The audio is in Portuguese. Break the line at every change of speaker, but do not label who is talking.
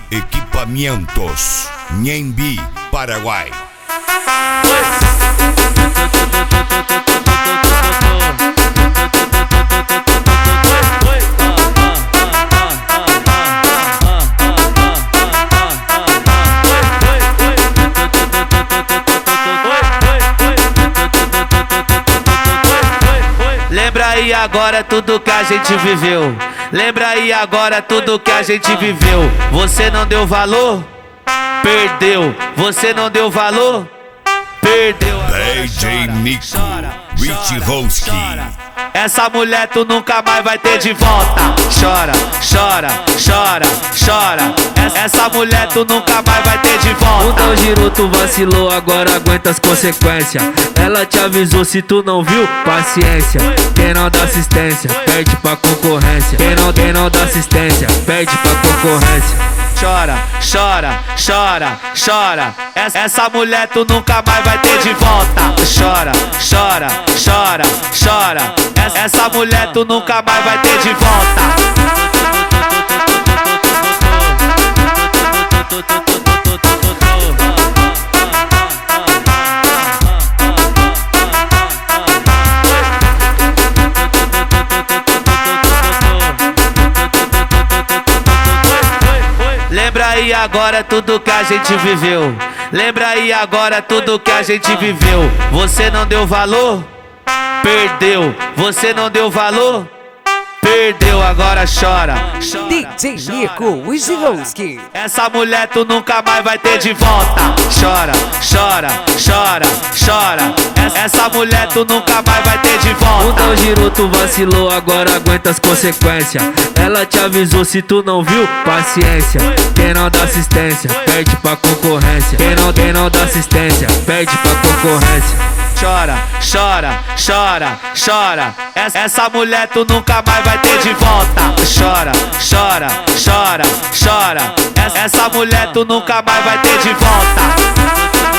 Equipamientos Nhambi, Paraguay.
Lembra aí agora tudo que a gente viveu. Lembra aí agora tudo que a gente viveu. Você não deu valor? Perdeu. Você não deu valor? Perdeu.
DJ Nico, Rich Roski.
Essa mulher tu nunca mais vai ter de volta. Chora, chora, chora, chora. Essa mulher tu nunca mais vai ter de volta.
O Dal girou, tu vacilou, agora aguenta as consequências. Ela te avisou, se tu não viu, paciência. Quem não dá assistência, perde pra concorrência. Quem não dá assistência, perde pra concorrência.
Chora, chora, chora, chora. Essa mulher tu nunca mais vai ter de volta. Chora, chora, chora, chora. Essa mulher tu nunca mais vai ter de volta. Lembra aí agora tudo que a gente viveu. Lembra aí agora tudo que a gente viveu. Você não deu valor? Perdeu. Você não deu valor? Perdeu, agora chora.
DJ Nico, Rich Roski.
Essa mulher tu nunca mais vai ter de volta. Chora, chora, chora, chora. Essa mulher tu nunca mais vai ter de volta.
O Dal girou, tu vacilou, agora aguenta as consequências. Ela te avisou, se tu não viu, paciência. Quem não dá assistência, perde pra concorrência. Quem não dá assistência, perde pra concorrência.
Chora, chora, chora, chora. Essa mulher tu nunca mais vai ter de volta. Chora, chora, chora, chora. Essa mulher tu nunca mais vai ter de volta.